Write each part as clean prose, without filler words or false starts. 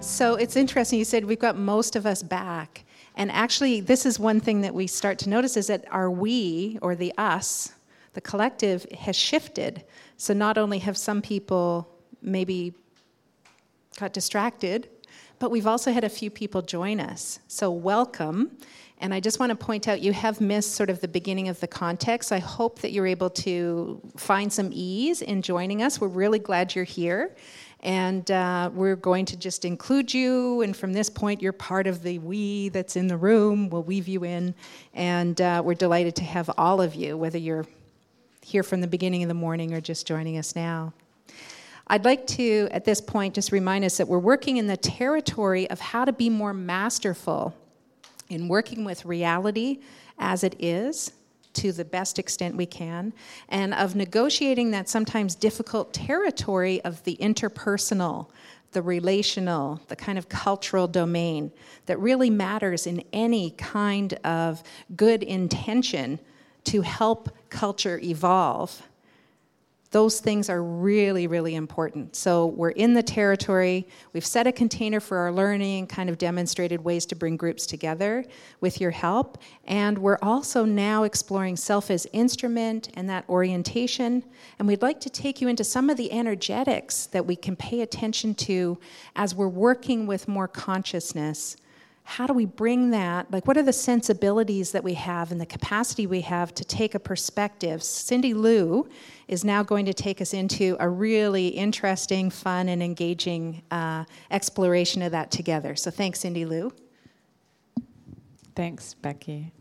So it's interesting, you said we've got most of us back. And actually, this is one thing that we start to notice is that our we, or the us, the collective, has shifted. So not only have some people maybe got distracted, but we've also had a few people join us. So welcome. And I just want to point out, you have missed sort of the beginning of the context. I hope that you're able to find some ease in joining us. We're really glad you're here. And we're going to just include you, and from this point, you're part of the we that's in the room. We'll weave you in, and we're delighted to have all of you, whether you're here from the beginning of the morning or just joining us now. I'd like to, at this point, just remind us that we're working in the territory of how to be more masterful in working with reality as it is, to the best extent we can, and of negotiating that sometimes difficult territory of the interpersonal, the relational, the kind of cultural domain that really matters in any kind of good intention to help culture evolve. Those things are really, really important. So we're in the territory. We've set a container for our learning, kind of demonstrated ways to bring groups together with your help. And we're also now exploring self as instrument and that orientation. And we'd like to take you into some of the energetics that we can pay attention to as we're working with more consciousness. How do we bring that? Like, what are the sensibilities that we have and the capacity we have to take a perspective? Cindy Lou is now going to take us into a really interesting, fun, and engaging exploration of that together. So thanks, Cindy Lou. Thanks, Becky.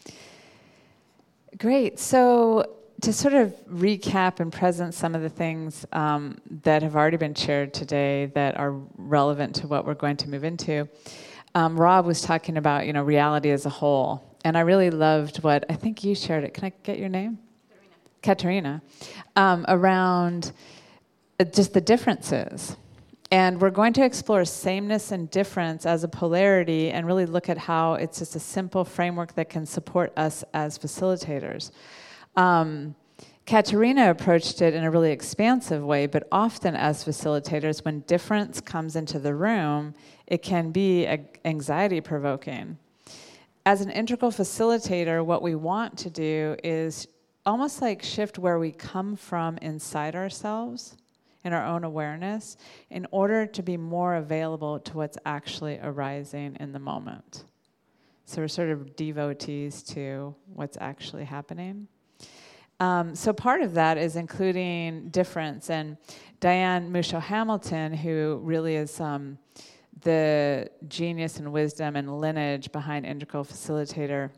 Great. So to sort of recap and present some of the things that have already been shared today that are relevant to what we're going to move into, Rob was talking about, reality as a whole. And I really loved what, I think you shared it. Can I get your name? Katerina. Around just the differences. And we're going to explore sameness and difference as a polarity and really look at how it's just a simple framework that can support us as facilitators. Katerina approached it in a really expansive way, but often as facilitators, when difference comes into the room, it can be anxiety-provoking. As an integral facilitator, what we want to do is almost like shift where we come from inside ourselves, in our own awareness, in order to be more available to what's actually arising in the moment. So we're sort of devotees to what's actually happening. So part of that is including difference. And Diane Musho-Hamilton, who really is the genius and wisdom and lineage behind Integral Facilitator,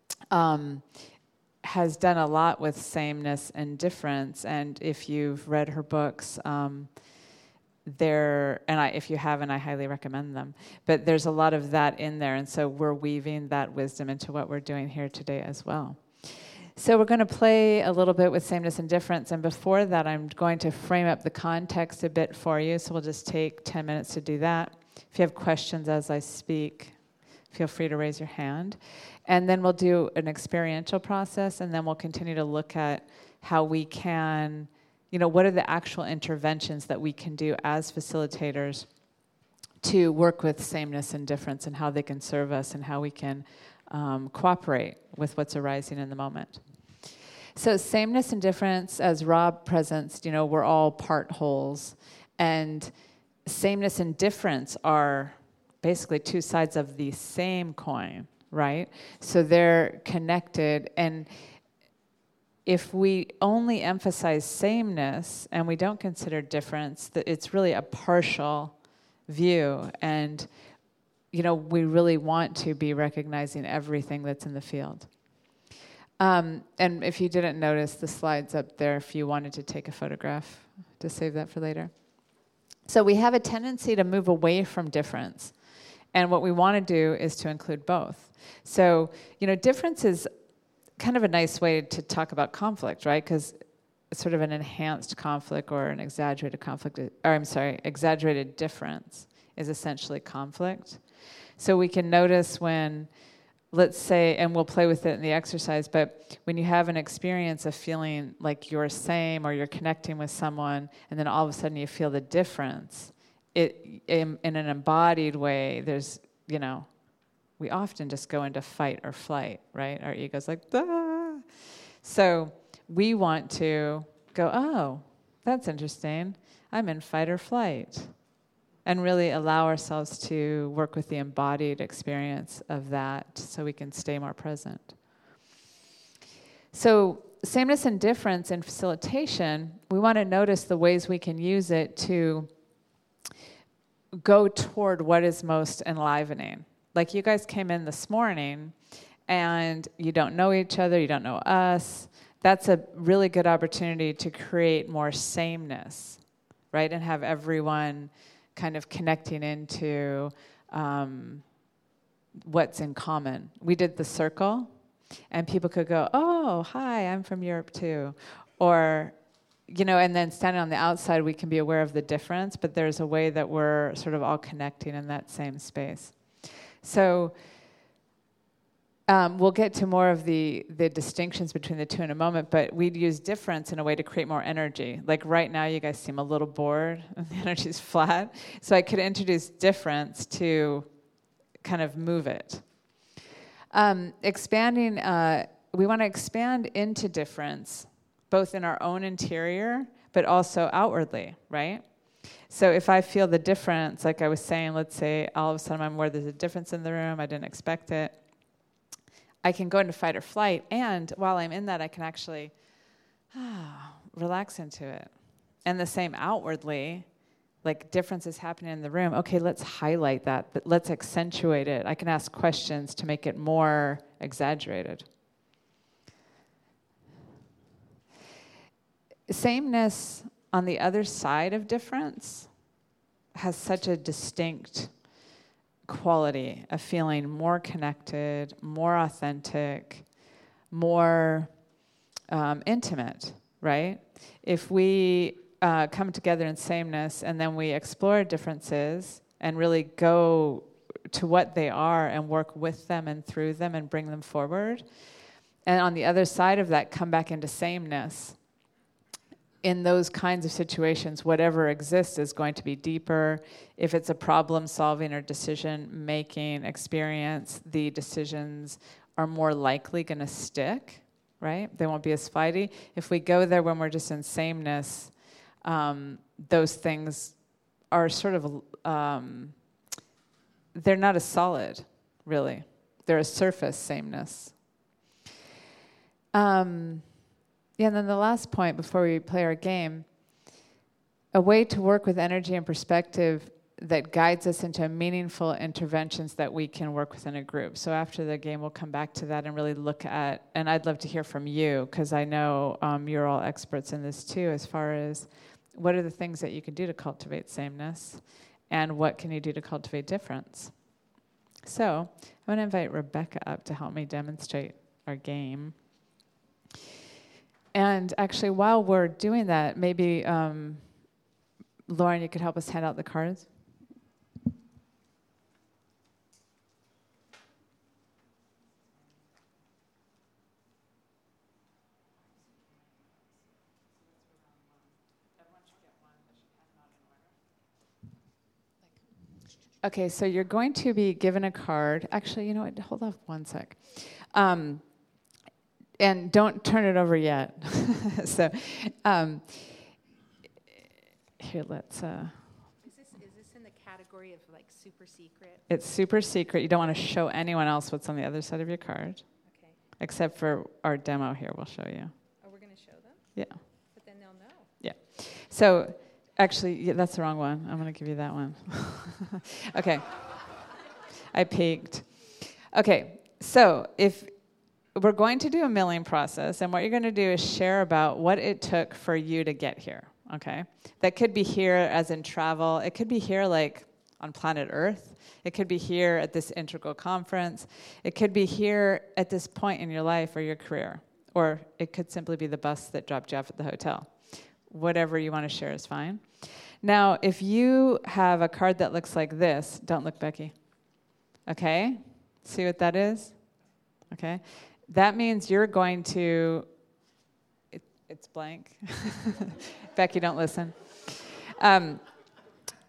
has done a lot with sameness and difference. And if you've read her books, if you haven't, I highly recommend them. But there's a lot of that in there. And so we're weaving that wisdom into what we're doing here today as well. So we're going to play a little bit with sameness and difference, and before that I'm going to frame up the context a bit for you, so we'll just take 10 minutes to do that. If you have questions as I speak, feel free to raise your hand. And then we'll do an experiential process, and then we'll continue to look at how we can, what are the actual interventions that we can do as facilitators to work with sameness and difference and how they can serve us and how we can cooperate with what's arising in the moment. So sameness and difference, as Rob presents, we're all part wholes. And sameness and difference are basically two sides of the same coin, right? So they're connected. And if we only emphasize sameness and we don't consider difference, it's really a partial view. And we really want to be recognizing everything that's in the field. And if you didn't notice the slides up there, if you wanted to take a photograph to save that for later. So we have a tendency to move away from difference. And what we want to do is to include both. So, difference is kind of a nice way to talk about conflict, right? Because it's sort of an enhanced conflict or an exaggerated conflict, exaggerated difference is essentially conflict. So we can notice when, let's say, and we'll play with it in the exercise, but when you have an experience of feeling like you're same or you're connecting with someone, and then all of a sudden you feel the difference, in an embodied way, there's, we often just go into fight or flight, right? Our ego's like, ah. So we want to go, oh, that's interesting. I'm in fight or flight. And really allow ourselves to work with the embodied experience of that so we can stay more present. So sameness and difference in facilitation, we want to notice the ways we can use it to go toward what is most enlivening. Like you guys came in this morning and you don't know each other, you don't know us. That's a really good opportunity to create more sameness, right? And have everyone kind of connecting into what's in common. We did the circle, and people could go, oh, hi, I'm from Europe too. Or, and then standing on the outside, we can be aware of the difference, but there's a way that we're sort of all connecting in that same space. So we'll get to more of the distinctions between the two in a moment, but we'd use difference in a way to create more energy. Like right now, you guys seem a little bored, and the energy's flat. So I could introduce difference to kind of move it. Expanding, we want to expand into difference, both in our own interior, but also outwardly, right? So if I feel the difference, like I was saying, let's say all of a sudden I'm aware there's a difference in the room, I didn't expect it, I can go into fight or flight, and while I'm in that, I can actually relax into it. And the same outwardly, like differences happening in the room, okay, let's highlight that, but let's accentuate it. I can ask questions to make it more exaggerated. Sameness on the other side of difference has such a distinct quality of feeling more connected, more authentic, more intimate, right? If we come together in sameness and then we explore differences and really go to what they are and work with them and through them and bring them forward, and on the other side of that, come back into sameness. In those kinds of situations, whatever exists is going to be deeper. If it's a problem-solving or decision-making experience, the decisions are more likely going to stick, right? They won't be as fighty. If we go there when we're just in sameness, those things are sort of, they're not as solid, really. They're a surface sameness. Yeah, and then the last point before we play our game, a way to work with energy and perspective that guides us into meaningful interventions that we can work within a group. So after the game, we'll come back to that and really look at, and I'd love to hear from you, because I know you're all experts in this too, as far as what are the things that you can do to cultivate sameness, and what can you do to cultivate difference. So I'm going to invite Rebecca up to help me demonstrate our game. And actually, while we're doing that, maybe, Lauren, you could help us hand out the cards? Okay, so you're going to be given a card. Actually, you know what? Hold off one sec. And don't turn it over yet. So, here, let's... Is this in the category of like super secret? It's super secret. You don't want to show anyone else what's on the other side of your card. Okay. Except for our demo here, we'll show you. Oh, we're going to show them? Yeah. But then they'll know. Yeah. So, actually, yeah, that's the wrong one. I'm going to give you that one. Okay. I peeked. Okay, so if... We're going to do a milling process, and what you're going to do is share about what it took for you to get here, okay? That could be here as in travel. It could be here like on planet Earth. It could be here at this integral conference. It could be here at this point in your life or your career. Or it could simply be the bus that dropped you off at the hotel. Whatever you want to share is fine. Now, if you have a card that looks like this, don't look, Becky. Okay? See what that is? Okay? That means you're going to, it's blank. Becky, don't listen.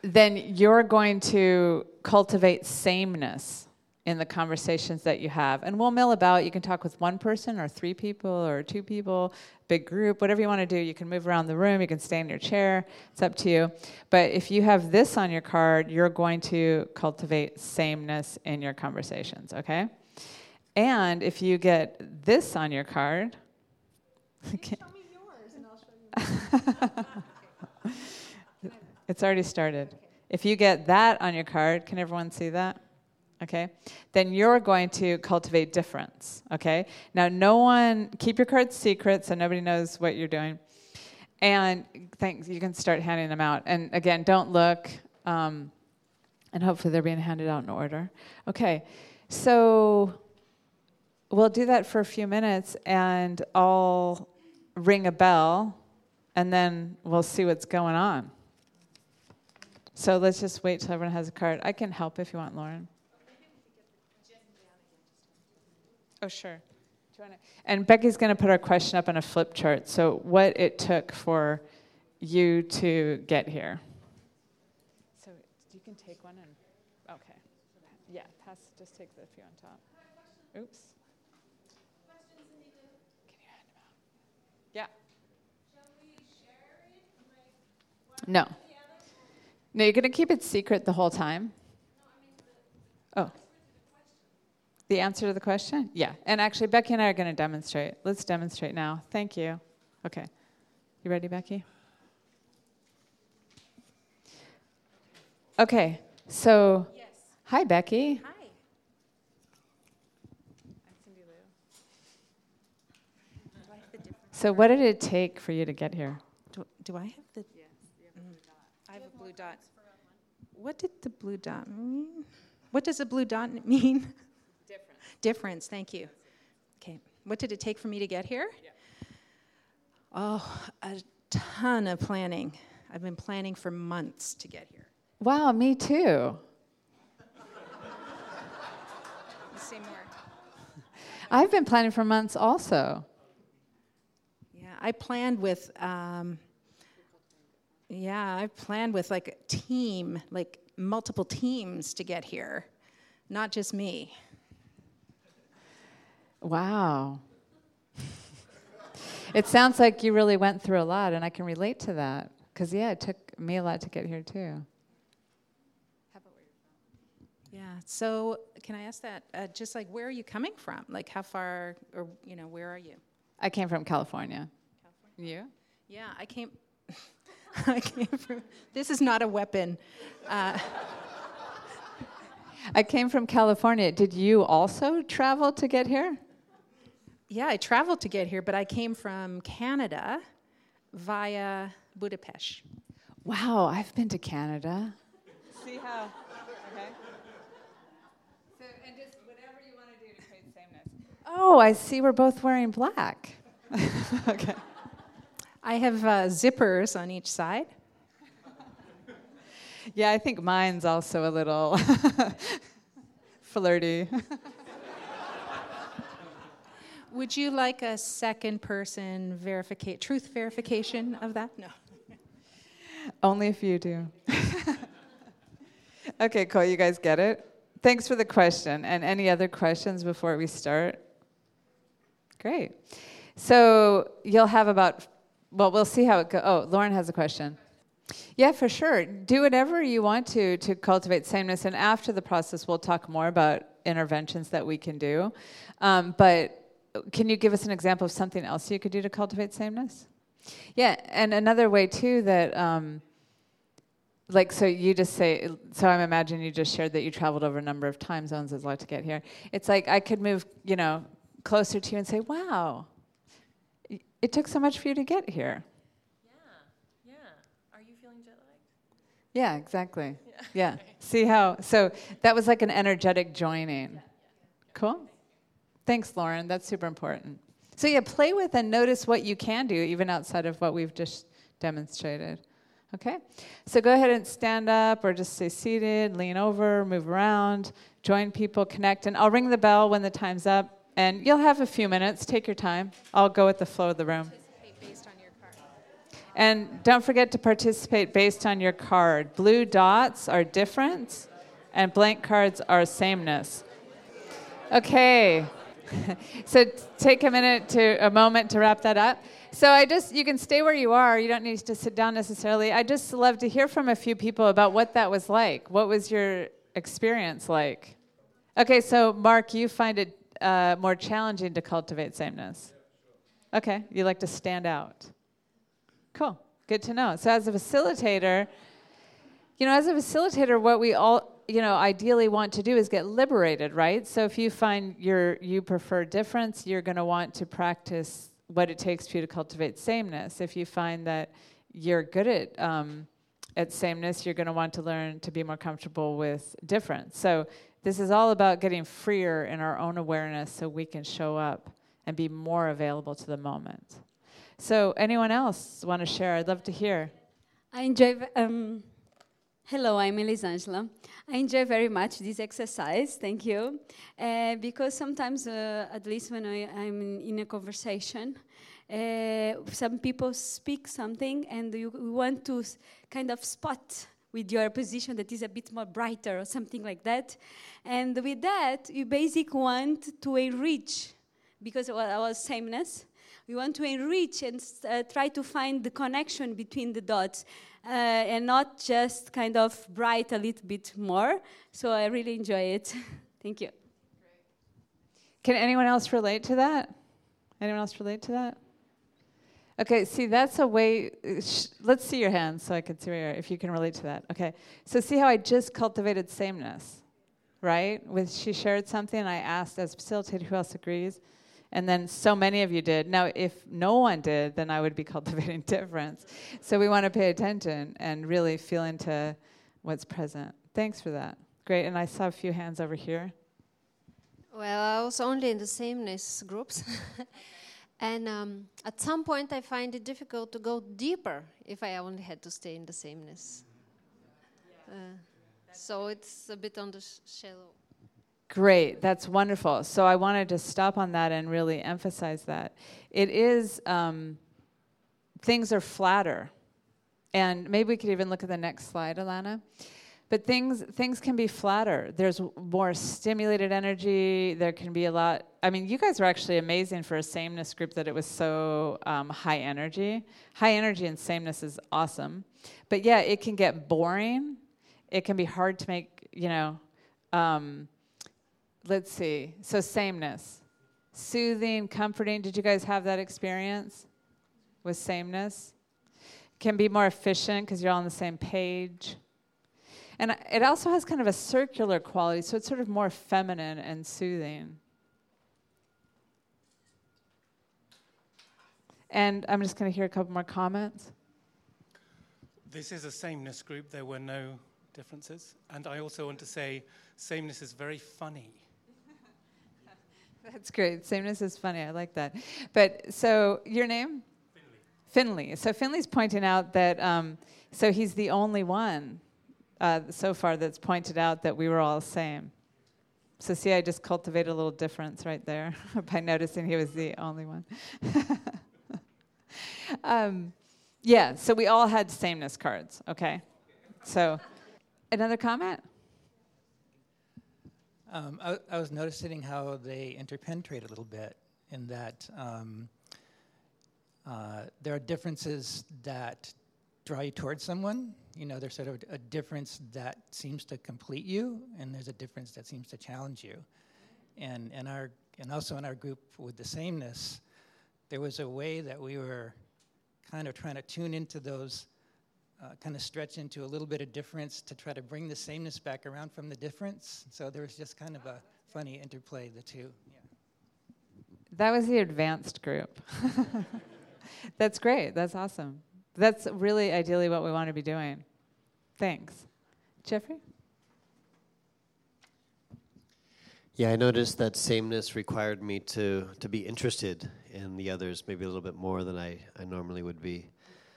then you're going to cultivate sameness in the conversations that you have. And we'll mill about. You can talk with one person or 3 people or 2 people, big group, whatever you want to do. You can move around the room. You can stay in your chair. It's up to you. But if you have this on your card, you're going to cultivate sameness in your conversations, okay? And if you get this on your card... Show me yours and I'll show you. It's already started. Okay. If you get that on your card, can everyone see that? Okay. Then you're going to cultivate difference. Okay. Now, no one, keep your cards secret so nobody knows what you're doing. And thanks, you can start handing them out. And again, don't look. And hopefully they're being handed out in order. Okay. So we'll do that for a few minutes, and I'll ring a bell, and then we'll see what's going on. So let's just wait till everyone has a card. I can help if you want, Lauren. Oh, sure. Do you want to? And Becky's going to put our question up on a flip chart. So what it took for you to get here. So you can take one and, okay. Yeah, just take the few on top. Oops. Can you hand them out? Yeah. Shall we share it? No. No, you're going to keep it secret the whole time? Oh. The answer to the question? Yeah. And actually, Becky and I are going to demonstrate. Let's demonstrate now. Thank you. Okay. You ready, Becky? Okay. So, yes. Hi, Becky. Hi. I'm Cindy Lou. So what did it take for you to get here? Do I have the... I have a blue dot. What did the blue dot mean? What does a blue dot mean? Difference, thank you. Okay, what did it take for me to get here? Yeah. Oh, a ton of planning. I've been planning for months to get here. Wow, me too. Say more. I've been planning for months also. Yeah, I planned with... I planned with like a team, like multiple teams to get here, not just me. Wow. It sounds like you really went through a lot, and I can relate to that. Because, yeah, it took me a lot to get here, too. How about where you're from? Yeah, so can I ask that, just like where are you coming from? Like how far, or, where are you? I came from California. You? Yeah, I came from, this is not a weapon. I came from California. Did you also travel to get here? Yeah, I traveled to get here, but I came from Canada via Budapest. Wow, I've been to Canada. See how, okay. So, and just whatever you want to do to create sameness. Oh, I see we're both wearing black. Okay. I have zippers on each side. Yeah, I think mine's also a little flirty. Would you like a second person truth verification of that? No. Only if you do. Okay, cool. You guys get it? Thanks for the question. And any other questions before we start? Great. So you'll have we'll see how it goes. Oh, Lauren has a question. Yeah, for sure. Do whatever you want to cultivate sameness. And after the process, we'll talk more about interventions that we can do. But can you give us an example of something else you could do to cultivate sameness? Yeah, and another way, too, that, so you just say, so I'm imagining you just shared that you traveled over a number of time zones as well to get here. It's like I could move, closer to you and say, wow, it took so much for you to get here. Yeah. Are you feeling jet lagged? Yeah, exactly. Yeah. See how, so that was like an energetic joining. Yeah. Cool. Thanks, Lauren. That's super important. So yeah, play with and notice what you can do, even outside of what we've just demonstrated. Okay? So go ahead and stand up or just stay seated, lean over, move around, join people, connect. And I'll ring the bell when the time's up. And you'll have a few minutes. Take your time. I'll go with the flow of the room. Based on your card. And don't forget to participate based on your card. Blue dots are difference, and blank cards are sameness. Okay. So take a moment to wrap that up. So you can stay where you are. You don't need to sit down necessarily. I just love to hear from a few people about what that was like. What was your experience like? Okay, so Mark, you find it more challenging to cultivate sameness. Okay, you like to stand out. Cool, good to know. So as a facilitator, what we all, ideally want to do is get liberated, right? So if you find you prefer difference, you're going to want to practice what it takes for you to cultivate sameness. If you find that you're good at sameness, you're going to want to learn to be more comfortable with difference. So this is all about getting freer in our own awareness so we can show up and be more available to the moment. So anyone else want to share? I'd love to hear. I enjoy... Hello, I'm Elisangela. I enjoy very much this exercise, thank you. Because sometimes, at least when I'm in a conversation, some people speak something and you want to kind of spot with your position that is a bit more brighter or something like that. And with that, you basically want to enrich, because of our sameness, we want to enrich and try to find the connection between the dots. And not just kind of bright a little bit more. So I really enjoy it. Thank you. Can anyone else relate to that? Anyone else relate to that? Okay, see, that's a way. Let's see your hands so I can see if you can relate to that. Okay, so see how I just cultivated sameness, right? She shared something, and I asked as facilitator who else agrees. And then so many of you did. Now, if no one did, then I would be cultivating difference. So we want to pay attention and really feel into what's present. Thanks for that. Great. And I saw a few hands over here. Well, I was only in the sameness groups. And at some point, I find it difficult to go deeper if I only had to stay in the sameness. So it's a bit on the shallow. Great, that's wonderful. So I wanted to stop on that and really emphasize that. It is, things are flatter. And maybe we could even look at the next slide, Alana. But things can be flatter. There's more stimulated energy. There can be a lot. I mean, you guys are actually amazing for a sameness group that it was so high energy. High energy and sameness is awesome. But yeah, it can get boring. It can be hard to make, let's see. So sameness. Soothing, comforting. Did you guys have that experience with sameness? Can be more efficient because you're all on the same page. And it also has kind of a circular quality, so it's sort of more feminine and soothing. And I'm just going to hear a couple more comments. This is a sameness group. There were no differences. And I also want to say sameness is very funny. That's great. Sameness is funny. I like that. But so your name? Finley. So Finley's pointing out that, so he's the only one so far that's pointed out that we were all the same. So see, I just cultivated a little difference right there by noticing he was the only one. Yeah, so we all had sameness cards, okay? So another comment? I was noticing how they interpenetrate a little bit in that there are differences that draw you towards someone. There's sort of a difference that seems to complete you, and there's a difference that seems to challenge you. And also in our group with the sameness, there was a way that we were kind of trying to tune into those, kind of stretch into a little bit of difference to try to bring the sameness back around from the difference. So there was just kind of a funny interplay of the two. Yeah. That was the advanced group. That's great. That's awesome. That's really ideally what we want to be doing. Thanks. Jeffrey? Yeah, I noticed that sameness required me to be interested in the others maybe a little bit more than I normally would be.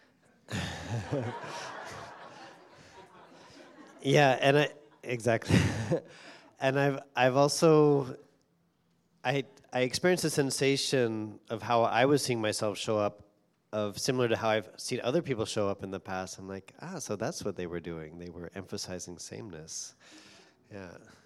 Yeah, exactly. And I've also I experienced a sensation of how I was seeing myself show up similar to how I've seen other people show up in the past. I'm like, so that's what they were doing. They were emphasizing sameness. Yeah.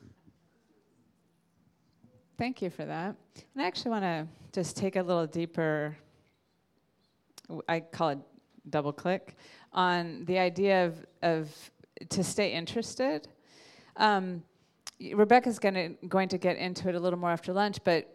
Thank you for that. And I actually want to just take a little deeper, I call it double click, on the idea of to stay interested. Rebecca's going to get into it a little more after lunch, but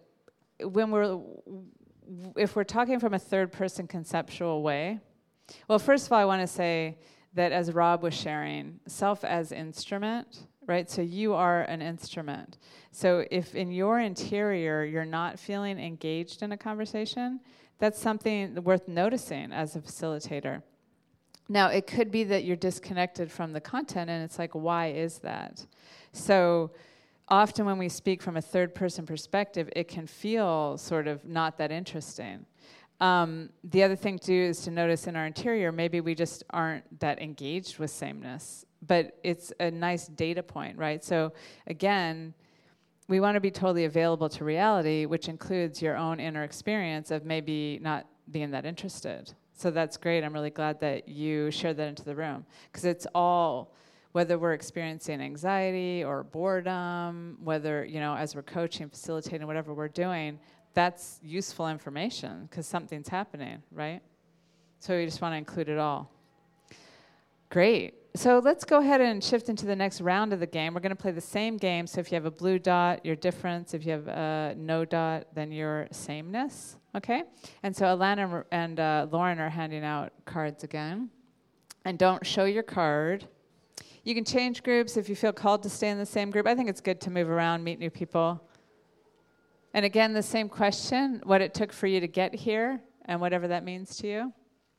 if we're talking from a third person conceptual way, well, first of all, I want to say that as Rob was sharing, self as instrument, right? So you are an instrument. So if in your interior you're not feeling engaged in a conversation, that's something worth noticing as a facilitator. Now, it could be that you're disconnected from the content, and it's like, why is that? So often when we speak from a third-person perspective, it can feel sort of not that interesting. The other thing, too, is to notice in our interior, maybe we just aren't that engaged with sameness, but it's a nice data point, right? So again, we want to be totally available to reality, which includes your own inner experience of maybe not being that interested. So that's great. I'm really glad that you shared that into the room, because it's all, whether we're experiencing anxiety or boredom, whether, as we're coaching, facilitating, whatever we're doing, that's useful information because something's happening, right? So we just want to include it all. Great. So let's go ahead and shift into the next round of the game. We're going to play the same game. So if you have a blue dot, your difference. If you have a no dot, then your sameness. Okay? And so Alana and Lauren are handing out cards again. And don't show your card. You can change groups if you feel called to stay in the same group. I think it's good to move around, meet new people. And again, the same question, what it took for you to get here and whatever that means to you.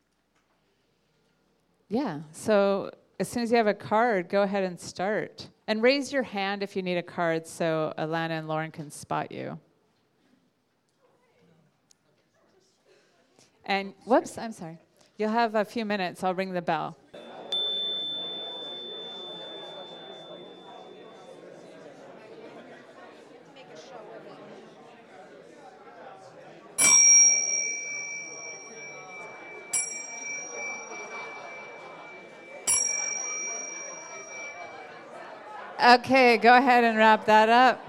Yeah, so as soon as you have a card, go ahead and start. And raise your hand if you need a card so Alana and Lauren can spot you. And, whoops, I'm sorry. You'll have a few minutes. I'll ring the bell. Okay, go ahead and wrap that up.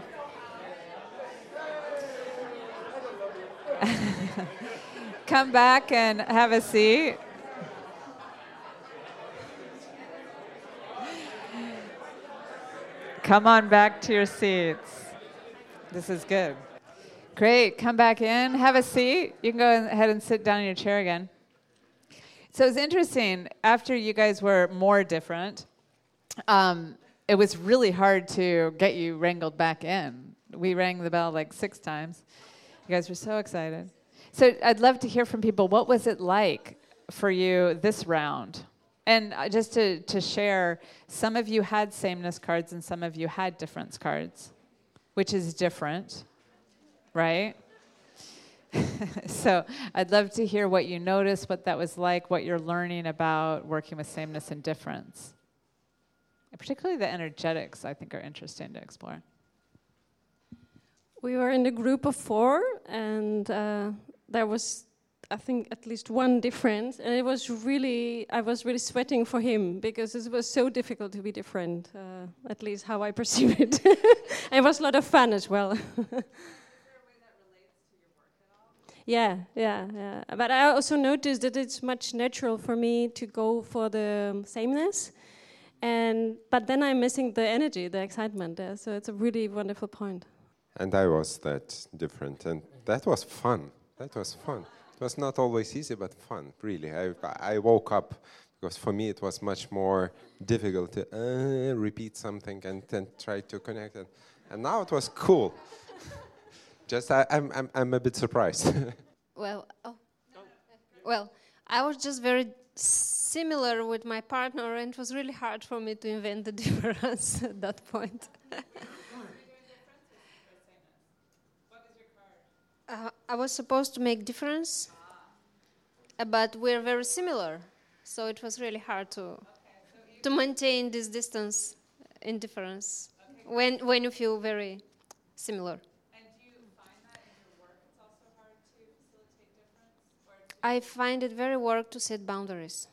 Come back and have a seat. Come on back to your seats. This is good. Great, come back in, have a seat. You can go ahead and sit down in your chair again. So it's interesting, after you guys were more different, it was really hard to get you wrangled back in. We rang the bell like 6 times. You guys were so excited. So I'd love to hear from people. What was it like for you this round? And just to share, some of you had sameness cards and some of you had difference cards, which is different, right? So I'd love to hear what you noticed, what that was like, what you're learning about working with sameness and difference. Particularly the energetics, I think, are interesting to explore. We were in a group of 4, and there was, I think, at least one difference. And I was really sweating for him because it was so difficult to be different, at least how I perceive it. And it was a lot of fun as well. Yeah. But I also noticed that it's much natural for me to go for the sameness. But then I'm missing the energy, the excitement there. So it's a really wonderful point. And I was that different, and that was fun. It was not always easy, but fun, really. I woke up, because for me it was much more difficult to repeat something and then try to connect it. And now it was cool. Just I'm a bit surprised. Well, I was just very similar with my partner, and it was really hard for me to invent the difference at that point. I was supposed to make difference, but we're very similar, so it was really hard to maintain this distance in difference when you feel very similar. I find it very work to set boundaries.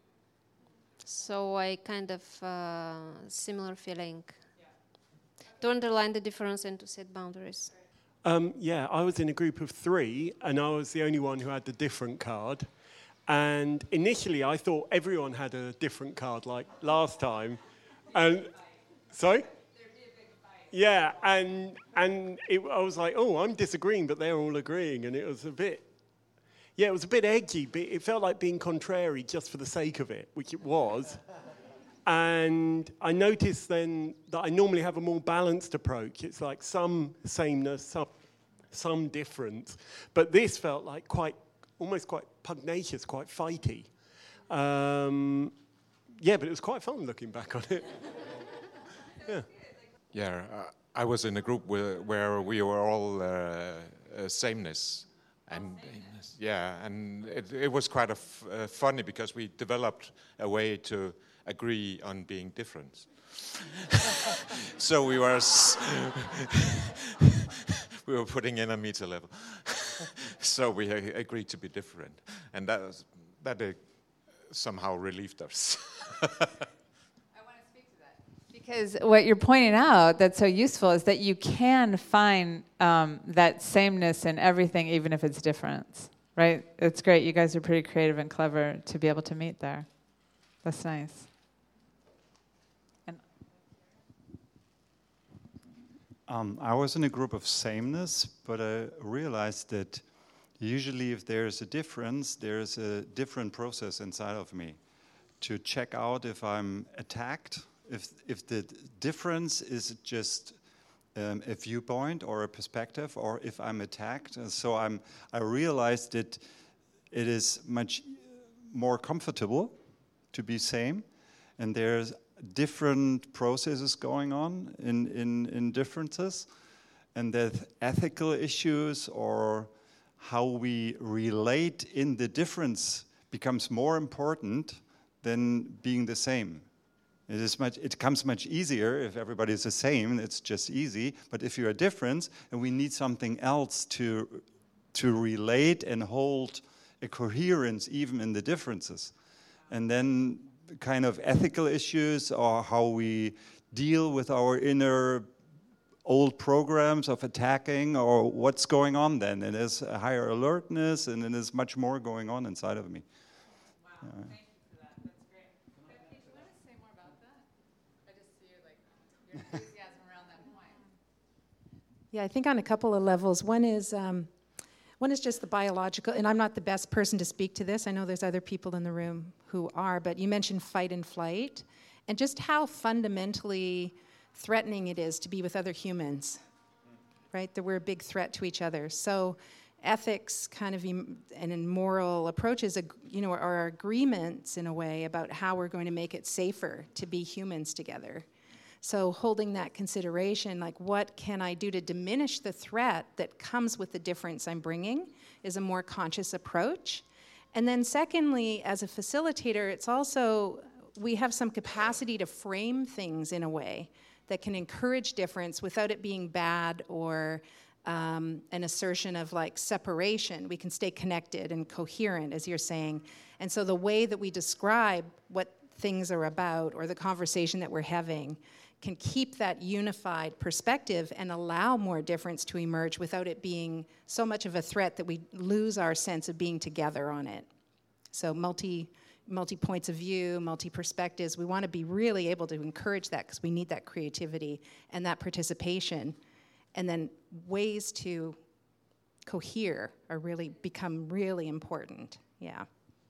So I kind of similar feeling. To underline the difference and to set boundaries. Yeah, I was in a group of 3, and I was the only one who had the different card. And initially, I thought everyone had a different card, like last time. And sorry. Yeah, and I was like, oh, I'm disagreeing, but they're all agreeing, and it was a bit edgy, but it felt like being contrary just for the sake of it, which it was. And I noticed then that I normally have a more balanced approach. It's like some sameness, some difference, but this felt like almost quite pugnacious, quite fighty. Yeah, but it was quite fun looking back on it. Yeah. Yeah, I was in a group where we were all sameness, and yeah, and it was quite funny because we developed a way to agree on being different. So we were putting in a meter level. So we agreed to be different, and that somehow relieved us. Because what you're pointing out that's so useful is that you can find that sameness in everything, even if it's different, right? It's great. You guys are pretty creative and clever to be able to meet there. That's nice. I was in a group of sameness, but I realized that usually if there's a difference, there's a different process inside of me to check out if I'm attacked. If the difference is just a viewpoint or a perspective, or if I'm attacked. And so I realized that it is much more comfortable to be same, and there's different processes going on in differences, and that ethical issues or how we relate in the difference becomes more important than being the same. It comes much easier if everybody is the same, it's just easy. But if you're a difference and we need something else to relate and hold a coherence even in the differences. And then kind of ethical issues or how we deal with our inner old programs of attacking or what's going on then. And there's a higher alertness and then there's much more going on inside of me. Wow, thank you for that. That's great. Becky, do you want to say more about that? I just see your enthusiasm around that point. Yeah, I think on a couple of levels. One is just the biological, and I'm not the best person to speak to this. I know there's other people in the room who are, but you mentioned fight and flight, and just how fundamentally threatening it is to be with other humans, right? That we're a big threat to each other. So ethics kind of and in moral approaches, are agreements in a way about how we're going to make it safer to be humans together. So holding that consideration, like what can I do to diminish the threat that comes with the difference I'm bringing, is a more conscious approach. And then secondly, as a facilitator, it's also, we have some capacity to frame things in a way that can encourage difference without it being bad or an assertion of like separation. We can stay connected and coherent, as you're saying. And so the way that we describe what things are about or the conversation that we're having can keep that unified perspective and allow more difference to emerge without it being so much of a threat that we lose our sense of being together on it. So multi points of view, multi perspectives, we want to be really able to encourage that because we need that creativity and that participation. And then ways to cohere are become really important. Yeah.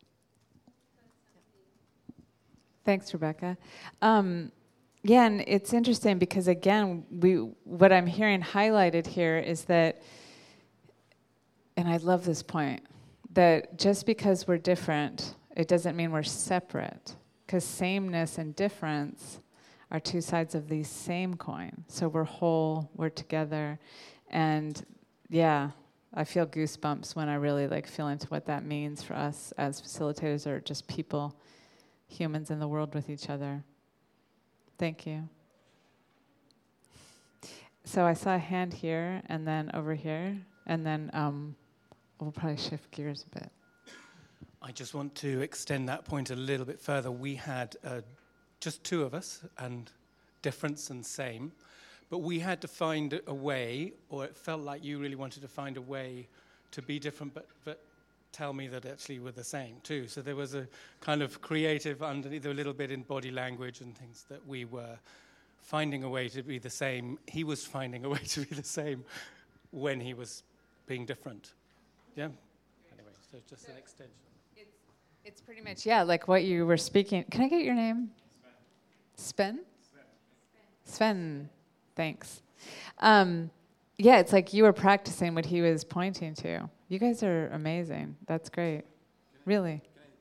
Thanks, Rebecca. Yeah, and it's interesting because, again, what I'm hearing highlighted here is that, and I love this point, that just because we're different, it doesn't mean we're separate, because sameness and difference are two sides of the same coin. So we're whole, we're together, and yeah, I feel goosebumps when I really feel into what that means for us as facilitators or just people, humans in the world with each other. Thank you. So I saw a hand here, and then over here, and then we'll probably shift gears a bit. I just want to extend that point a little bit further. We had just two of us, and difference and same, but we had to find a way, or it felt like you really wanted to find a way to be different, but tell me that actually we're the same too. So there was a kind of creative underneath, a little bit in body language and things, that we were finding a way to be the same. He was finding a way to be the same when he was being different. Yeah? Anyway, so just an extension. It's pretty much, yeah, like what you were speaking. Can I get your name? Sven? Sven, thanks. Yeah, it's like you were practicing what he was pointing to. You guys are amazing. That's great. Really?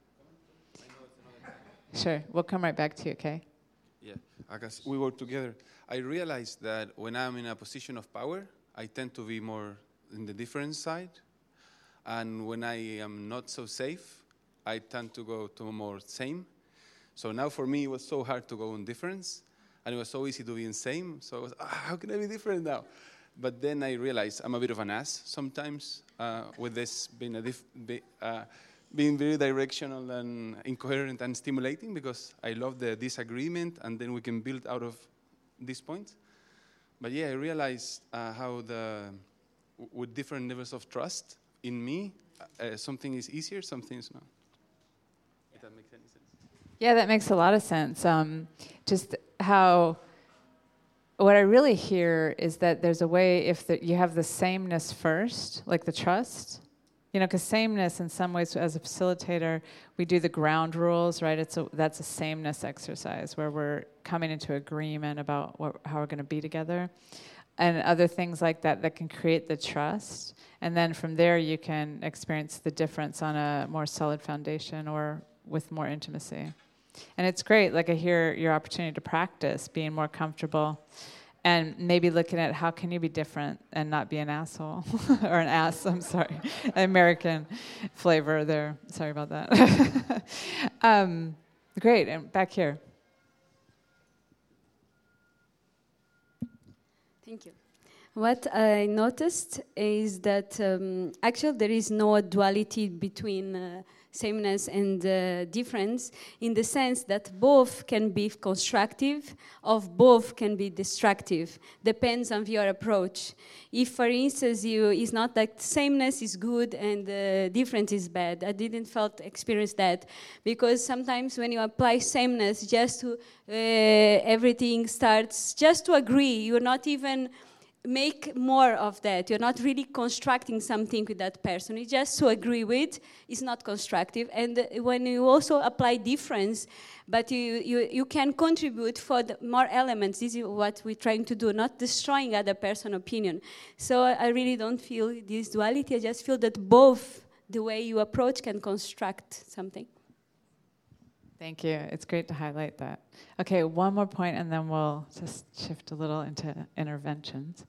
Sure, we'll come right back to you, okay? Yeah, I guess we work together. I realized that when I'm in a position of power, I tend to be more in the different side. And when I am not so safe, I tend to go to more same. So now for me, it was so hard to go in difference. And it was so easy to be in same. So I was, how can I be different now? But then I realized I'm a bit of an ass sometimes with this being being very directional and incoherent and stimulating, because I love the disagreement, and then we can build out of these points. But yeah, I realized how with different levels of trust in me, something is easier, something is not. If that makes any sense. Yeah, that makes a lot of sense. Just how, what I really hear is that there's a way, if you have the sameness first, like the trust, you know, because sameness in some ways, as a facilitator, we do the ground rules, right? That's a sameness exercise where we're coming into agreement about how we're going to be together, and other things like that can create the trust. And then from there, you can experience the difference on a more solid foundation or with more intimacy. And it's great, like I hear your opportunity to practice being more comfortable and maybe looking at how can you be different and not be an asshole or an ass, I'm sorry, American flavor there. Sorry about that. Great, and back here. Thank you. What I noticed is that actually there is no duality between sameness and difference, in the sense that both can be constructive, of both can be destructive. Depends on your approach. If, for instance, it's not that sameness is good and difference is bad. I didn't experience that, because sometimes when you apply sameness, just to everything starts just to agree. You're not even make more of that. You're not really constructing something with that person. It's just to agree with. It's not constructive. And when you also apply difference, but you can contribute for the more elements. This is what we're trying to do, not destroying other person's opinion. So I really don't feel this duality. I just feel that both the way you approach can construct something. Thank you. It's great to highlight that. Okay, one more point, and then we'll just shift a little into interventions.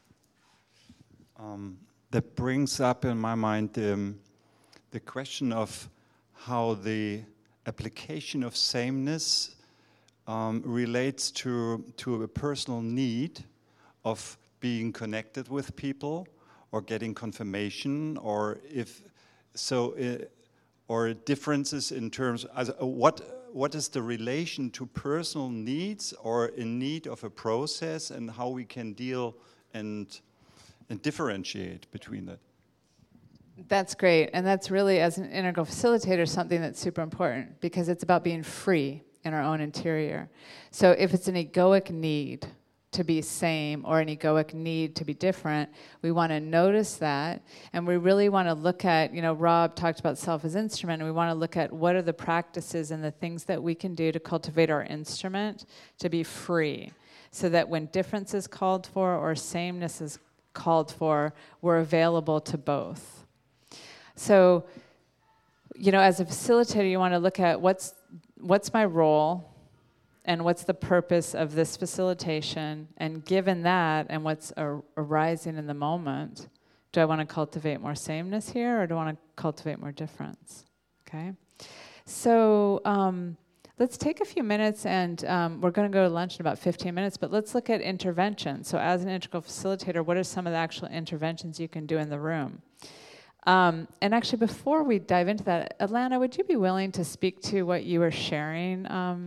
That brings up in my mind the question of how the application of sameness relates to a personal need of being connected with people or getting confirmation, or or differences in terms of what is the relation to personal needs or in need of a process, and how we can deal and differentiate between that. That's great. And that's really, as an integral facilitator, something that's super important, because it's about being free in our own interior. So if it's an egoic need to be same or an egoic need to be different, we want to notice that, and we really want to look at, Rob talked about self as instrument, and we want to look at what are the practices and the things that we can do to cultivate our instrument to be free, so that when difference is called for or sameness is called for, we're available to both. So, as a facilitator, you want to look at what's my role and what's the purpose of this facilitation, and given that and what's arising in the moment, do I want to cultivate more sameness here, or do I want to cultivate more difference? Okay? So let's take a few minutes, and we're going to go to lunch in about 15 minutes, but let's look at intervention. So as an integral facilitator, what are some of the actual interventions you can do in the room? And actually, before we dive into that, Atlanta, would you be willing to speak to what you were sharing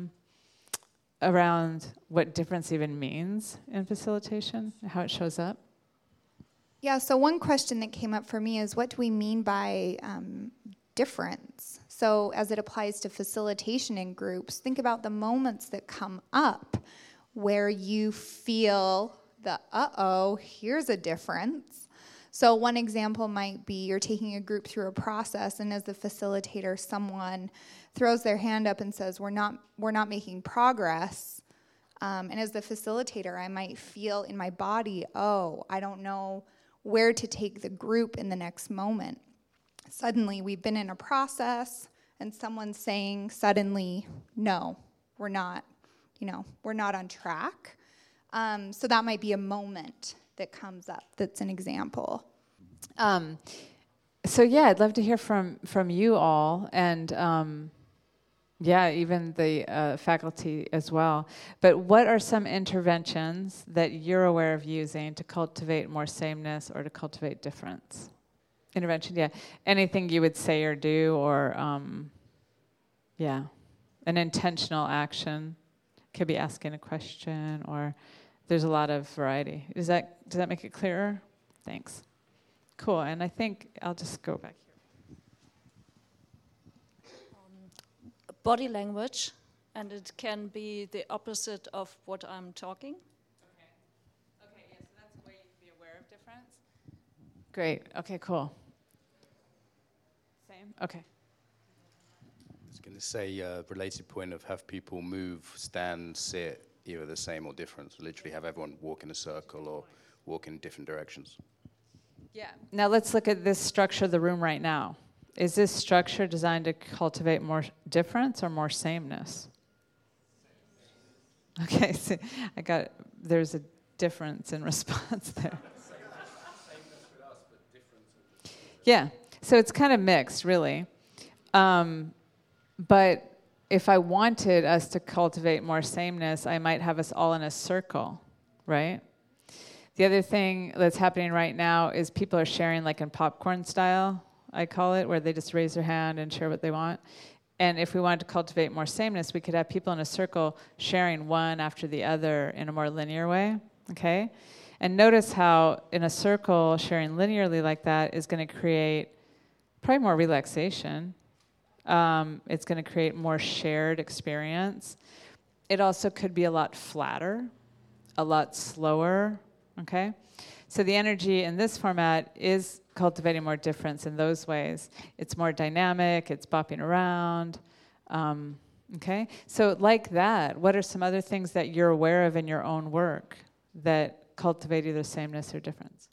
around what difference even means in facilitation, how it shows up? Yeah, so one question that came up for me is, what do we mean by difference? So as it applies to facilitation in groups, think about the moments that come up where you feel the, uh-oh, here's a difference. So one example might be you're taking a group through a process, and as the facilitator, someone throws their hand up and says, we're not making progress. And as the facilitator, I might feel in my body, oh, I don't know where to take the group in the next moment. Suddenly, we've been in a process, and someone's saying suddenly, no, we're not on track. So that might be a moment that comes up. That's an example. So yeah, I'd love to hear from you all, and even the faculty as well. But what are some interventions that you're aware of using to cultivate more sameness or to cultivate difference? Intervention, yeah. Anything you would say or do, or an intentional action. Could be asking a question, or there's a lot of variety. Does that make it clearer? Thanks. Cool, and I think I'll just go back here. Body language, and it can be the opposite of what I'm talking. Okay, yeah, so that's a way you can be aware of difference. Great, okay, cool. Same, okay. I was going to say, related point of have people move, stand, sit, either the same or different. So literally have everyone walk in a circle or walk in different directions. Yeah. Now let's look at this structure of the room right now. Is this structure designed to cultivate more difference or more sameness? Okay, so there's a difference in response there. Yeah, so it's kind of mixed, really. But if I wanted us to cultivate more sameness, I might have us all in a circle, right? The other thing that's happening right now is people are sharing like in popcorn style, I call it, where they just raise their hand and share what they want. And if we wanted to cultivate more sameness, we could have people in a circle sharing one after the other in a more linear way, okay? And notice how in a circle, sharing linearly like that is going to create probably more relaxation. It's going to create more shared experience. It also could be a lot flatter, a lot slower, okay? So the energy in this format is cultivating more difference in those ways. It's more dynamic, it's bopping around, okay? So like that, what are some other things that you're aware of in your own work that cultivate either sameness or difference?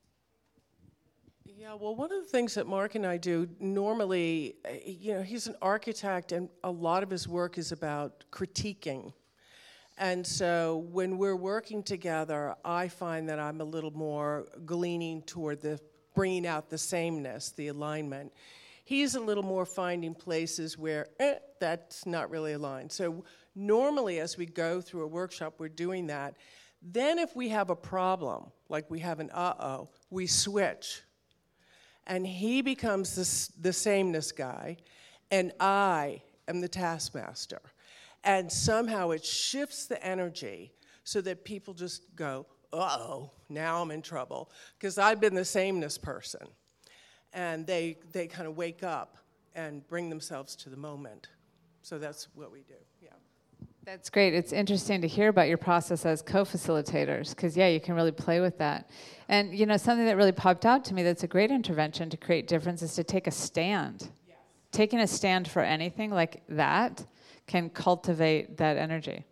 Yeah, well, one of the things that Mark and I do normally, he's an architect, and a lot of his work is about critiquing. And so when we're working together, I find that I'm a little more gleaning toward bringing out the sameness, the alignment. He's a little more finding places where that's not really aligned. So normally as we go through a workshop, we're doing that. Then if we have a problem, like we have an we switch. And he becomes the sameness guy, and I am the taskmaster. And somehow it shifts the energy so that people just go, uh-oh, now I'm in trouble. Because I've been the sameness person. And they kind of wake up and bring themselves to the moment. So that's what we do, yeah. That's great. It's interesting to hear about your process as co-facilitators, because, yeah, you can really play with that. And, something that really popped out to me that's a great intervention to create difference is to take a stand. Yes. Taking a stand for anything like that can cultivate that energy.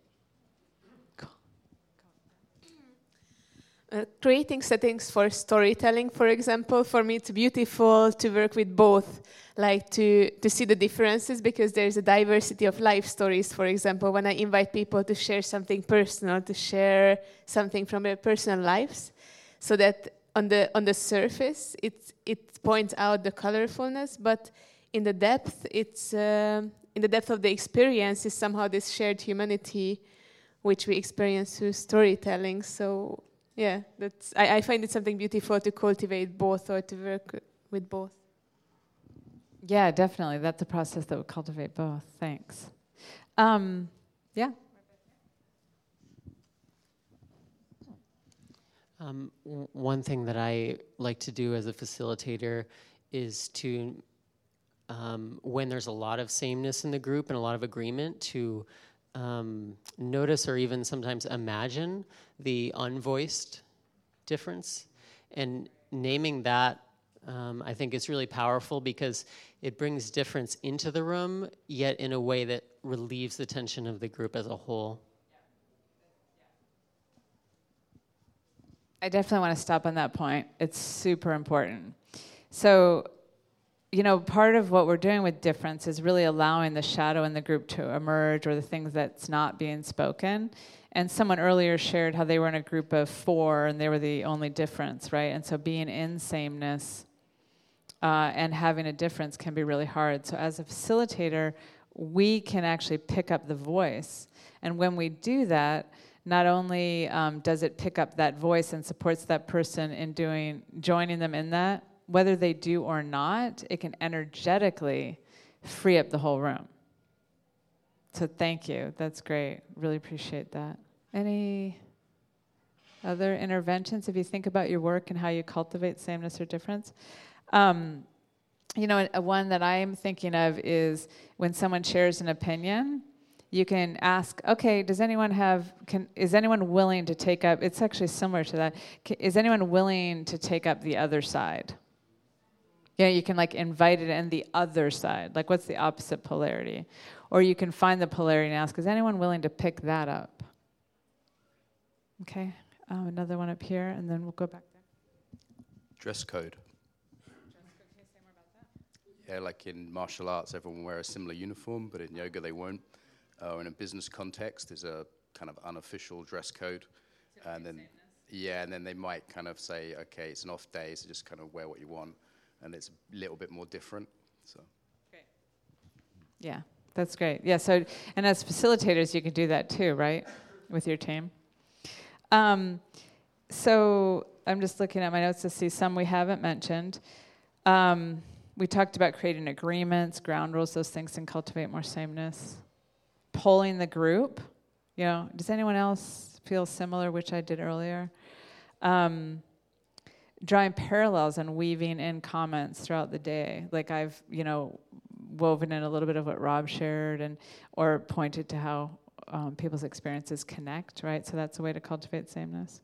Creating settings for storytelling, for example, for me it's beautiful to work with both, like to see the differences, because there's a diversity of life stories. For example, when I invite people to share something personal, to share something from their personal lives, so that on the surface it points out the colorfulness, but in the depth in the depth of the experience is somehow this shared humanity which we experience through storytelling. So yeah, I find it something beautiful to cultivate both or to work with both. Yeah, definitely. That's a process that would cultivate both. Thanks. Yeah. One thing that I like to do as a facilitator is to, when there's a lot of sameness in the group and a lot of agreement, to notice or even sometimes imagine the unvoiced difference. And naming that, I think is really powerful because it brings difference into the room, yet in a way that relieves the tension of the group as a whole. I definitely want to stop on that point. It's super important. So, you know, part of what we're doing with difference is really allowing the shadow in the group to emerge, or the things that's not being spoken. And someone earlier shared how they were in a group of 4 and they were the only difference, right? And so being in sameness and having a difference can be really hard. So as a facilitator, we can actually pick up the voice. And when we do that, not only does it pick up that voice and supports that person in joining them in that, whether they do or not, it can energetically free up the whole room. So thank you. That's great. Really appreciate that. Any other interventions if you think about your work and how you cultivate sameness or difference? You know, one that I'm thinking of is when someone shares an opinion, you can ask, okay, is anyone willing to take up, it's actually similar to that, is anyone willing to take up the other side? Yeah, you can like invite it in the other side, like what's the opposite polarity? Or you can find the polarity and ask, is anyone willing to pick that up? Okay, another one up here, and then we'll go back there. Dress code. Yeah, like in martial arts, everyone will wear a similar uniform, but in yoga they won't. Or in a business context, there's a kind of unofficial dress code. And then they might kind of say, okay, it's an off day, so just kind of wear what you want. And it's a little bit more different. So. Great. Yeah, that's great. Yeah, so, and as facilitators, you can do that too, right, with your team? So I'm just looking at my notes to see some we haven't mentioned. We talked about creating agreements, ground rules, those things can cultivate more sameness. Polling the group, you know, does anyone else feel similar, which I did earlier? Drawing parallels and weaving in comments throughout the day. Like I've, you know, woven in a little bit of what Rob shared or pointed to how people's experiences connect, right? So that's a way to cultivate sameness.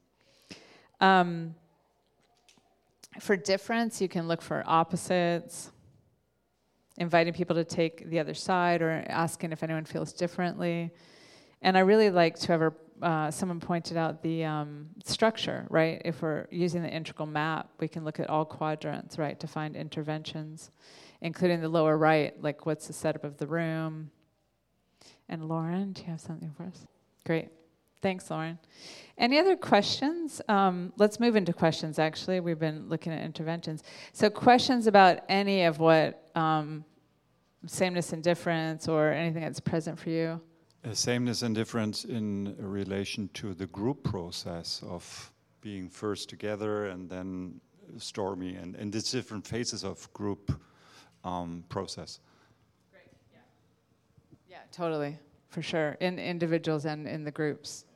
For difference, you can look for opposites, inviting people to take the other side or asking if anyone feels differently. And I really like to have someone pointed out the structure, right? If we're using the integral map, we can look at all quadrants, right, to find interventions, including the lower right, like what's the setup of the room. And Lauren, do you have something for us? Great. Thanks, Lauren. Any other questions? Let's move into questions, actually. We've been looking at interventions. So questions about any of what sameness and difference or anything that's present for you? Sameness and difference in relation to the group process of being first together and then stormy and the different phases of group process. Great, yeah. Yeah, totally, for sure, in individuals and in the groups.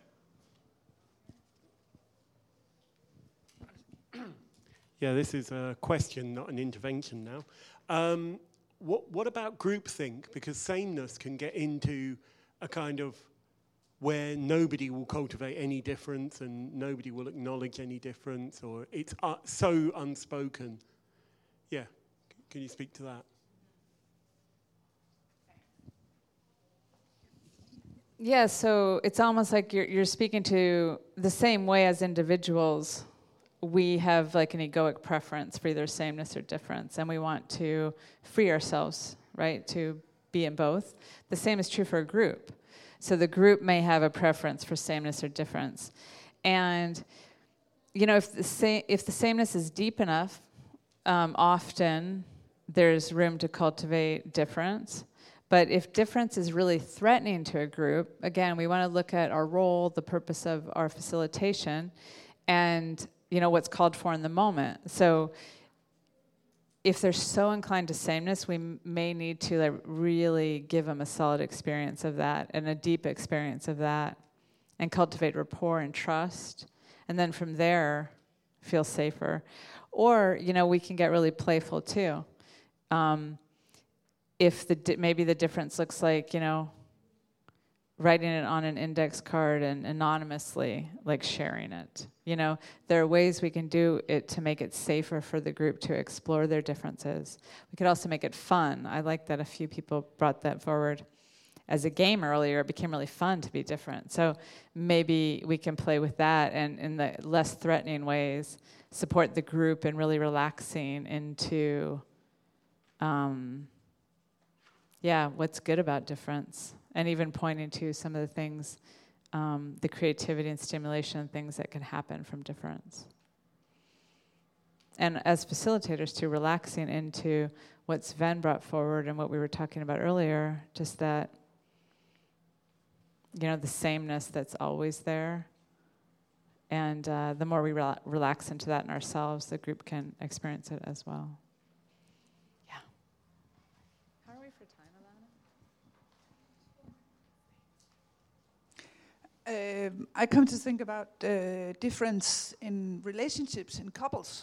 Yeah, this is a question, not an intervention now. What about groupthink? Because sameness can get into a kind of where nobody will cultivate any difference and nobody will acknowledge any difference, or it's so unspoken. Yeah, can you speak to that? Yeah, so it's almost like you're speaking to the same way as individuals. We have like an egoic preference for either sameness or difference, and we want to free ourselves, right, to be in both. The same is true for a group. So the group may have a preference for sameness or difference. And, you know, if the sameness is deep enough, often there's room to cultivate difference. But if difference is really threatening to a group, again, we want to look at our role, the purpose of our facilitation, and, you know, what's called for in the moment. So if they're so inclined to sameness, we may need to like really give them a solid experience of that and a deep experience of that, and cultivate rapport and trust, and then from there, feel safer. Or, you know, we can get really playful too. If maybe the difference looks like, you know, writing it on an index card and anonymously, like sharing it. You know, there are ways we can do it to make it safer for the group to explore their differences. We could also make it fun. I like that a few people brought that forward. As a game earlier, it became really fun to be different. So maybe we can play with that and in the less threatening ways, support the group in really relaxing into, what's good about difference. And even pointing to some of the things, the creativity and stimulation and things that can happen from difference. And as facilitators too, relaxing into what Sven brought forward and what we were talking about earlier, just that, you know, the sameness that's always there. And the more we relax into that in ourselves, the group can experience it as well. Yeah. How are we for time, Alana? I come to think about difference in relationships in couples.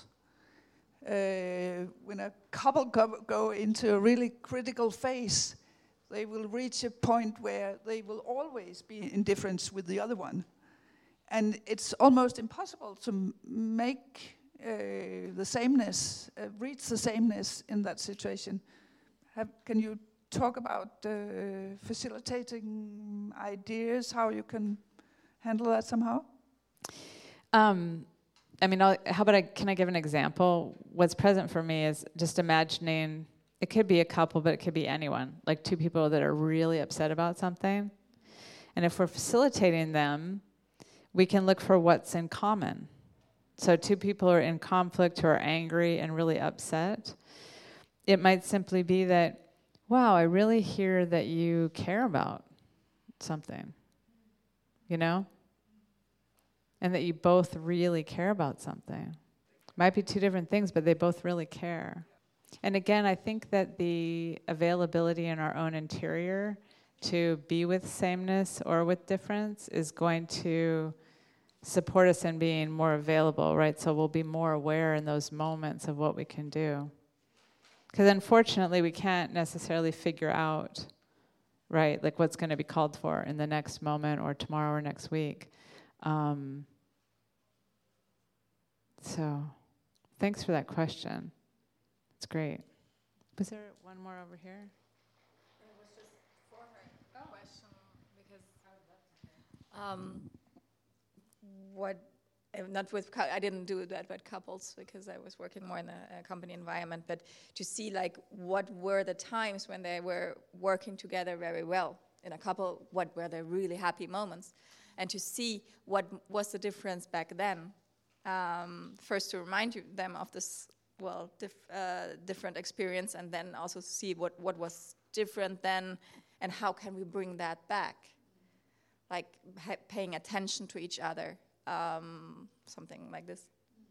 When a couple go into a really critical phase, they will reach a point where they will always be in difference with the other one. And it's almost impossible to make the sameness, reach the sameness in that situation. Can you talk about facilitating ideas, how you can handle that somehow? I mean, can I give an example? What's present for me is just imagining, it could be a couple, but it could be anyone, like two people that are really upset about something. And if we're facilitating them, we can look for what's in common. So two people are in conflict who are angry and really upset. It might simply be that, wow, I really hear that you care about something, you know? And that you both really care about something. Might be two different things, but they both really care. And again, I think that the availability in our own interior to be with sameness or with difference is going to support us in being more available, right? So we'll be more aware in those moments of what we can do. Because unfortunately, we can't necessarily figure out, right, like what's going to be called for in the next moment or tomorrow or next week. So thanks for that question. It's great. Was there one more over here? It was just for her question because I didn't do that with couples because I was working more in a company environment, but to see like what were the times when they were working together very well in a couple, what were the really happy moments, and to see what was the difference back then. First to remind them of this different experience, and then also see what was different then and how can we bring that back, like paying attention to each other, something like this.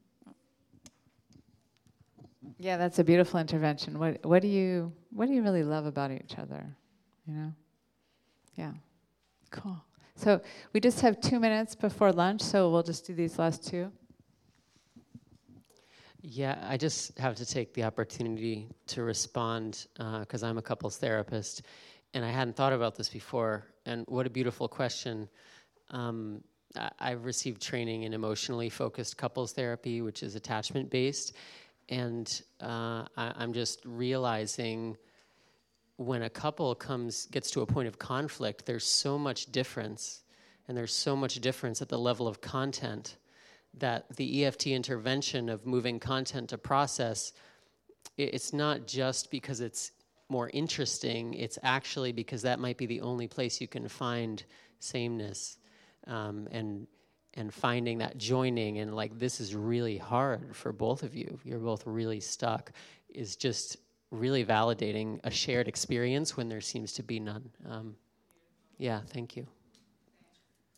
Yeah, that's a beautiful intervention. What do you really love about each other, you know? Yeah, cool. So we just have 2 minutes before lunch, so we'll just do these last two. Yeah, I just have to take the opportunity to respond because I'm a couples therapist, and I hadn't thought about this before. And what a beautiful question. I've received training in emotionally focused couples therapy, which is attachment-based, and I'm just realizing when a couple gets to a point of conflict, there's so much difference, and there's so much difference at the level of content that the EFT intervention of moving content to process, it's not just because it's more interesting, it's actually because that might be the only place you can find sameness, and finding that joining, and like this is really hard for both of you, you're both really stuck, is just really validating a shared experience when there seems to be none. Yeah, thank you.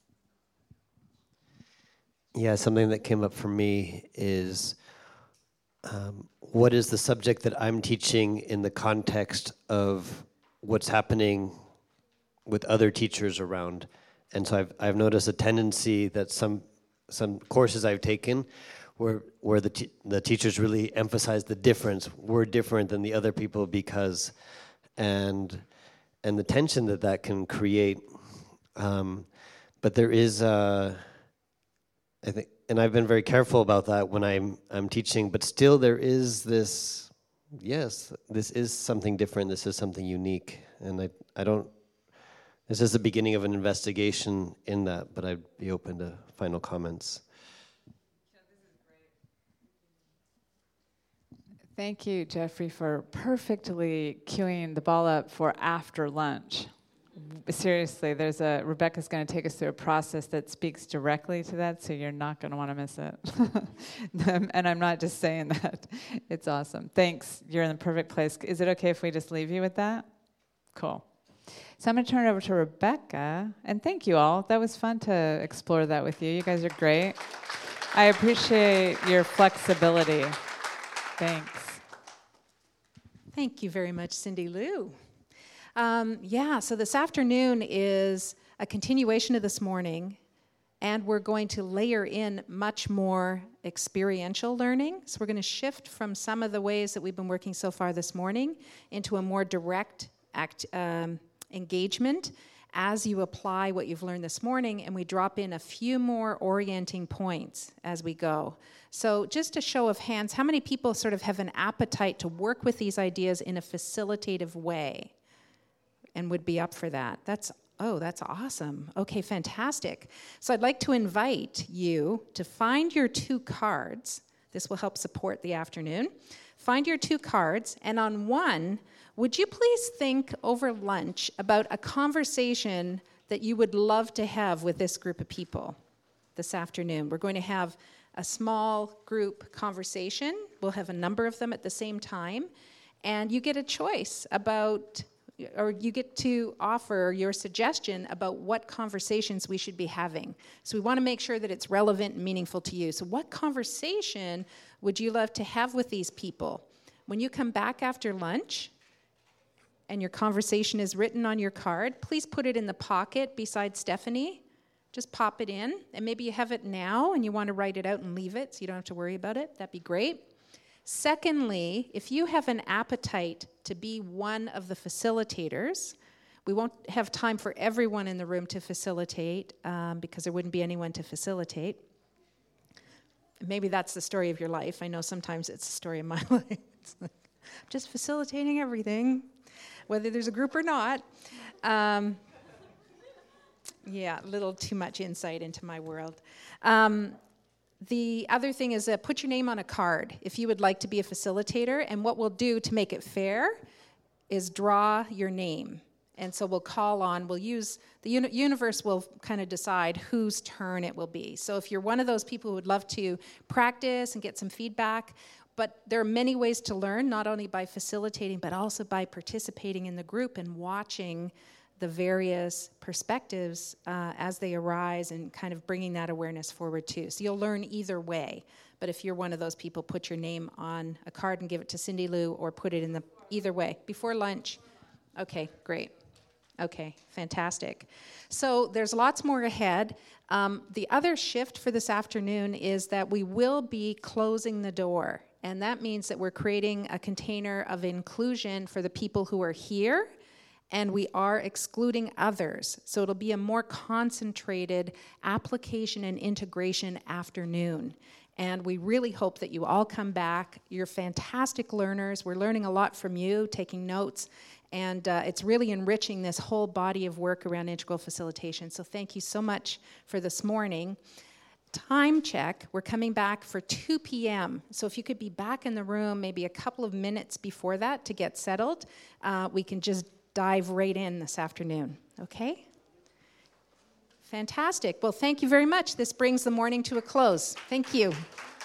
Yeah, something that came up for me is what is the subject that I'm teaching in the context of what's happening with other teachers around. And so I've noticed a tendency that some courses I've taken where the teachers really emphasize the difference. We're different than the other people because, and the tension that can create. But there is, I think, and I've been very careful about that when I'm teaching, but still there is this, yes, this is something different, this is something unique, and I don't, this is the beginning of an investigation in that, but I'd be open to final comments. Thank you, Jeffrey, for perfectly queuing the ball up for after lunch. Seriously, Rebecca's going to take us through a process that speaks directly to that, so you're not going to want to miss it. And I'm not just saying that. It's awesome. Thanks. You're in the perfect place. Is it okay if we just leave you with that? Cool. So I'm going to turn it over to Rebecca. And thank you all. That was fun to explore that with you. You guys are great. I appreciate your flexibility. Thanks. Thank you very much, Cindy Lou. So this afternoon is a continuation of this morning, and we're going to layer in much more experiential learning. So we're going to shift from some of the ways that we've been working so far this morning into a more direct engagement as you apply what you've learned this morning, and we drop in a few more orienting points as we go. So just a show of hands, how many people sort of have an appetite to work with these ideas in a facilitative way and would be up for that? That's awesome. Okay, fantastic. So I'd like to invite you to find your 2 cards. This will help support the afternoon. Find your 2 cards, and on one, would you please think over lunch about a conversation that you would love to have with this group of people this afternoon? We're going to have a small group conversation. We'll have a number of them at the same time, and you get a choice about, or you get to offer your suggestion about what conversations we should be having. So we want to make sure that it's relevant and meaningful to you. So what conversation would you love to have with these people? When you come back after lunch and your conversation is written on your card, please put it in the pocket beside Stephanie. Just pop it in, and maybe you have it now and you want to write it out and leave it so you don't have to worry about it. That'd be great. Secondly, if you have an appetite to be one of the facilitators, we won't have time for everyone in the room to facilitate because there wouldn't be anyone to facilitate. Maybe that's the story of your life. I know sometimes it's the story of my life. It's like, I'm just facilitating everything, whether there's a group or not. A little too much insight into my world. The other thing is put your name on a card if you would like to be a facilitator, and what we'll do to make it fair is draw your name. And so we'll use, the universe will kind of decide whose turn it will be. So if you're one of those people who would love to practice and get some feedback, but there are many ways to learn, not only by facilitating, but also by participating in the group and watching the various perspectives as they arise and kind of bringing that awareness forward too. So you'll learn either way. But if you're one of those people, put your name on a card and give it to Cindy Lou, or put it in either way. Before lunch. Okay, great. Okay, fantastic. So there's lots more ahead. The other shift for this afternoon is that we will be closing the door. And that means that we're creating a container of inclusion for the people who are here, and we are excluding others. So it'll be a more concentrated application and integration afternoon. And we really hope that you all come back. You're fantastic learners. We're learning a lot from you, taking notes. And it's really enriching this whole body of work around integral facilitation. So thank you so much for this morning. Time check, we're coming back for 2 p.m. So if you could be back in the room maybe a couple of minutes before that to get settled, we can just dive right in this afternoon, okay? Fantastic. Well, thank you very much. This brings the morning to a close. Thank you.